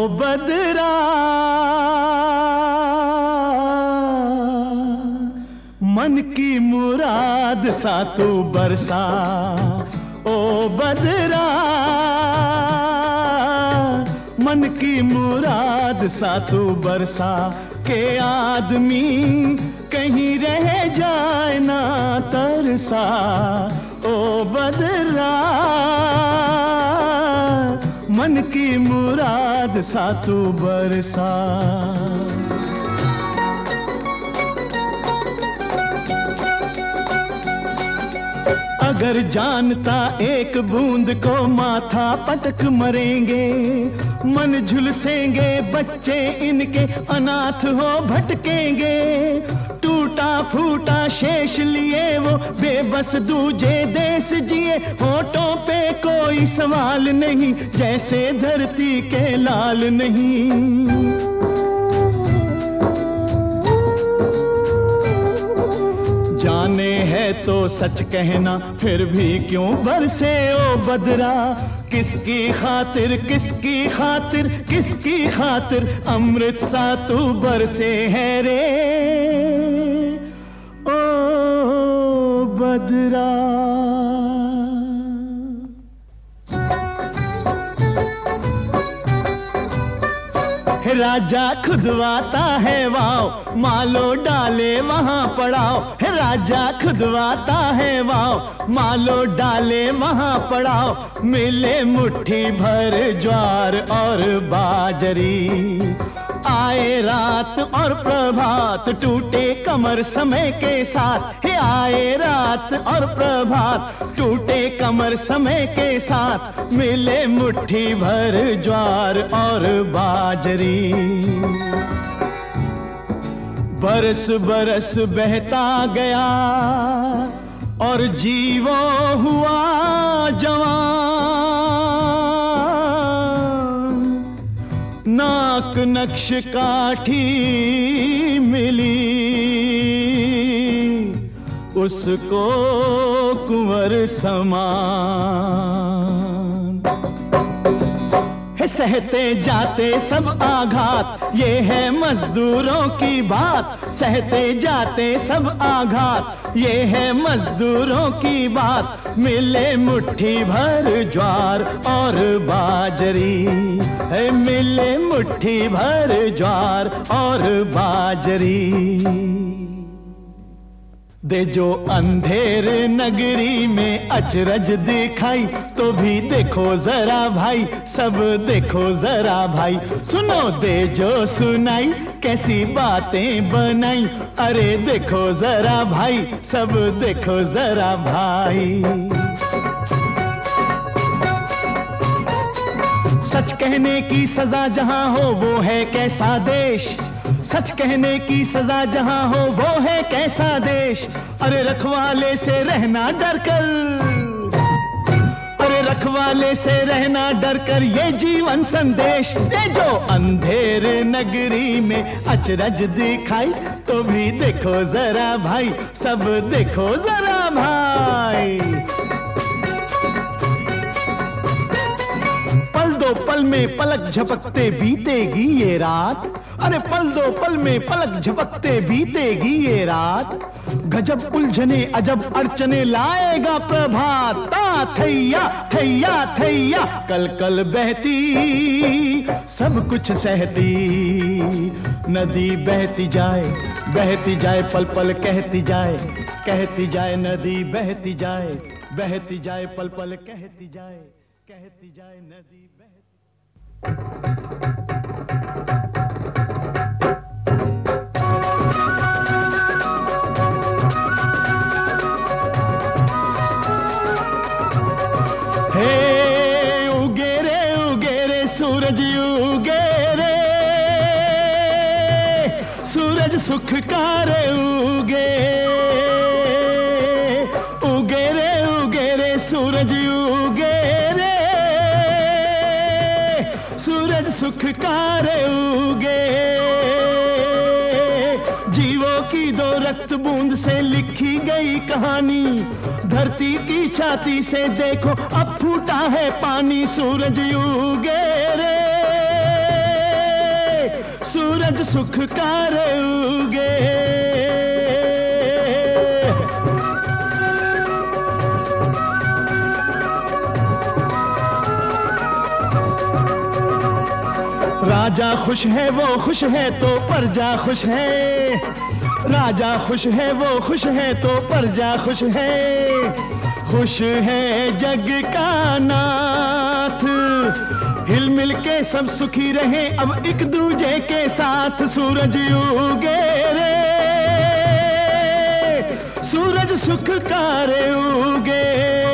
बदरा मन की मुराद सा तू बरसा, ओ बदरा मन की मुराद सा तू बरसा, के आदमी कहीं रह जाए ना तरसा, ओ बदरा मन की मुराद सा तू बरसा। अगर जानता एक बूंद को माथा पटक मरेंगे, मन झुलसेंगे बच्चे इनके अनाथ हो भटकेंगे, टूटा फूटा शेष लिए वो बेबस दूजे देश जिए, होठों पे कोई सवाल नहीं जैसे धरती के लाल नहीं। जाने है तो सच कहना फिर भी क्यों बरसे ओ बदरा, किसकी खातिर किसकी खातिर किसकी खातिर अमृत सा तू बरसे है रे ओ बदरा। राजा खुदवाता है वाव, मालो डाले वहां पड़ाओ, राजा खुदवाता है वाव, मालो डाले वहां पड़ाओ, मिले मुट्ठी भर ज्वार और बाजरी, आए रात और प्रभात टूटे कमर समय के साथ, आए रात और प्रभात टूटे कमर समय के साथ, मिले मुट्ठी भर ज्वार और बाजरी। बरस बरस बहता गया और जीवो हुआ जवान, नाक नक्श काठी मिली उसको कुंवर समान। सहते जाते सब आघात ये है मजदूरों की बात, सहते जाते सब आघात ये है मजदूरों की बात, मिले मुट्ठी भर ज्वार और बाजरी, मिले मुट्ठी भर ज्वार और बाजरी। दे जो अंधेर नगरी में अचरज दिखाई, तो भी देखो जरा भाई, सब देखो जरा भाई, सुनो दे जो सुनाई कैसी बातें बनाई, अरे देखो जरा भाई, सब देखो जरा भाई। सच कहने की सजा जहां हो वो है कैसा देश, सच कहने की सजा जहां हो वो है कैसा देश, अरे रखवाले से रहना डर कर, अरे रखवाले से रहना डर कर ये जीवन संदेश। ये जो अंधेर नगरी में अचरज दिखाई, तो भी देखो जरा भाई, सब देखो जरा भाई। पल दो पल में पलक झपकते बीतेगी ये रात, अरे पल दो पल में पलक झपकते बीतेगी ये रात, गजब उलझने अजब अड़चने लाएगा प्रभात, ता थैया थैया थैया कल कल बहती सब कुछ सहती, नदी बहती जाए पल पल कहती जाए नदी बहती जाए पल पल कहती जाए नदी बहती। उगे रे सूरज उगे रे, सूरज सुख का रे उगे, उगे रे सूरज उगे रे, सूरज सुख का रे उगे, जीवों की दो रक्त बूंद से लिखी गई कहानी, धरती की छाती से देखो अब फूटा है पानी, सूरज उगे रे सूरज सुख का रे उगे। राजा खुश है वो खुश है तो प्रजा खुश है, राजा खुश है वो खुश है तो प्रजा खुश है। खुश है जग का नाथ, हिल मिल के सब सुखी रहे अब एक दूजे के साथ। सूरज उगे रे, सूरज सुख का रे उगे।